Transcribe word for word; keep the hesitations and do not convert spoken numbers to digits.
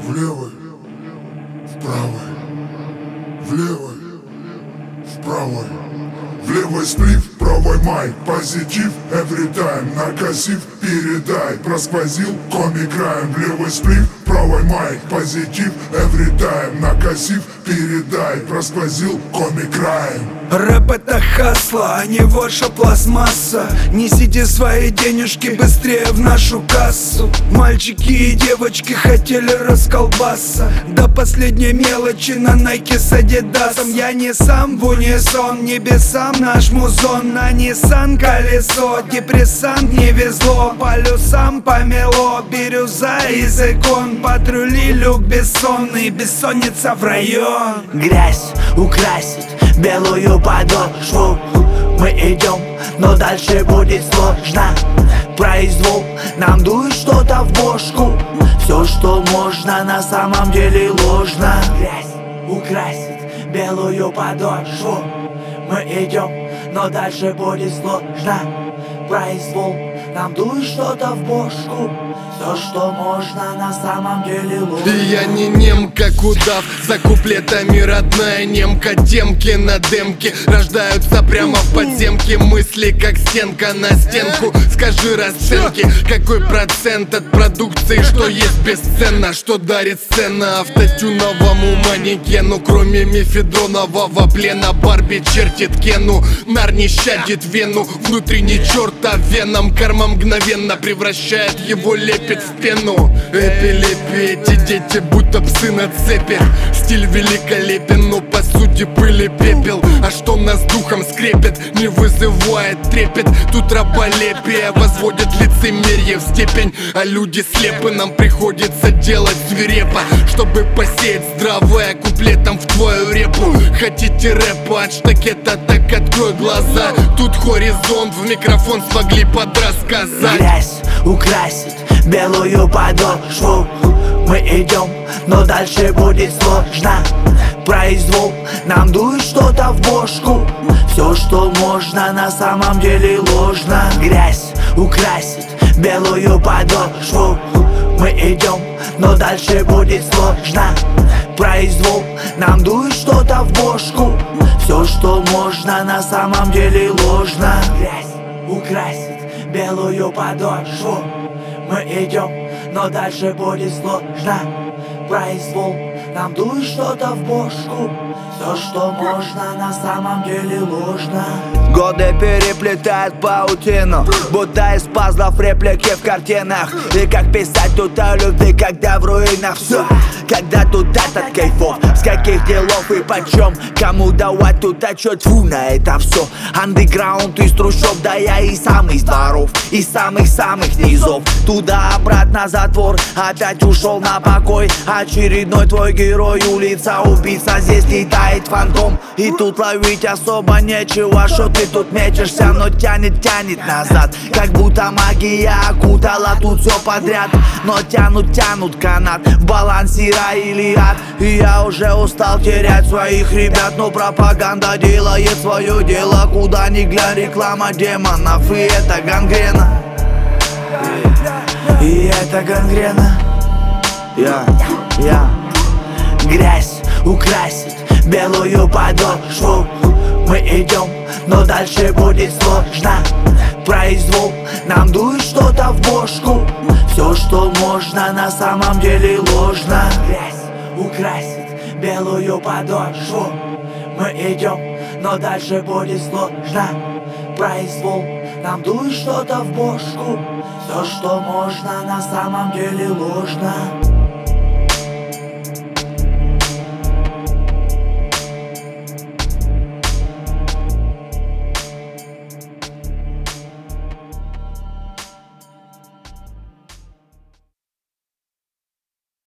В левой, в правой, в левой, в правой. В левой сплив, в правой майк, позитив every time. Накосив, передай, просквозил комик райм. В левой сплив, в правой майк, позитив every time. Накосив, передай, просквозил комик райм. Рэп это хасла, а не ваша пластмасса. Несите свои денежки быстрее в нашу кассу. Мальчики и девочки хотели расколбаса до последней мелочи на найке с адидасом. Я не сам в унисон, небесам наш музон. На Ниссан колесо, депрессант не везло. Полюсам помело, бирюза из икон. Патрули люк бессонный, бессонница в район. Грязь украсит белую подошву. Мы идем, но дальше будет сложно. Произвол нам дует что-то в бошку. Все, что можно, на самом деле ложно. Грязь украсит белую подошву. Мы идем, но дальше будет сложно. Произвол нам дует что-то в бошку. Все, что можно, на самом деле ложно. Я не немка, удав, за куплетами родная немка. Демки на демке рождаются прямо в подземке. Мысли как стенка на стенку. Скажи расценки, какой процент от продукции, что есть бесценно, что дарит сцена автотюновому манекену. Кроме мефедронового плена Барби чертит Кену. Нар не щадит вену, внутренний черт, а веном карма мгновенно превращает его лепет в пену. Эпилепия, эти дети будто псы на цепи. Стиль великолепен, но по сути пыль и пепел. А что нас духом скрепит, не вызывает трепет. Тут раболепие возводит лицемерие в степень. А люди слепы, нам приходится делать свирепо, чтобы посеять здравое куплетом в твою репу. Хотите рэпа от штакета, так открой глаза. Тут хоризонт, в микрофон смогли подрассказать. Грязь украсит белую подошву. Мы идем, но дальше будет сложно. Произвол нам дует что-то в бошку. Все, что можно, на самом деле ложно. Грязь украсит белую подошву. Мы идем, но дальше будет сложно. Произвол нам дует что-то в бошку. Все, что можно, на самом деле ложно. Грязь украсит белую подошву. Мы идем, но дальше будет сложно. Произвол нам дует что-то в бошку. Все, что можно, на самом деле ложно. Годы переплетают паутину, будто из пазлов реплики в картинах. И как писать тут о любви, когда в руинах все. Когда тут этот кайфов, с каких делов и почем. Кому давать тут отчет, фу на это все. Андеграунд из трущоб, да я и сам из дворов, из самых-самых низов. Туда-обратно затвор, опять ушел на покой. Очередной твой герой, улица убийца. Здесь летает фантом, и тут ловить особо нечего. Что ты тут мечешься, но тянет, тянет назад. Как будто магия окутала тут все подряд. Но тянут, тянут канат, в балансе рай или ад. И я уже устал терять своих ребят. Но пропаганда делает свое дело. Куда ни глянь, реклама демонов. И это гангрена. И, и это гангрена. Я, я. Грязь украсит белую подошву. Мы идем, но дальше будет сложно. Произвол нам дует что-то в бошку. Все, что можно, на самом деле ложно. Грязь украсит белую подошву. Мы идем, но дальше будет сложно. Произвол нам дует что-то в бошку. Все, что можно, на самом деле ложно.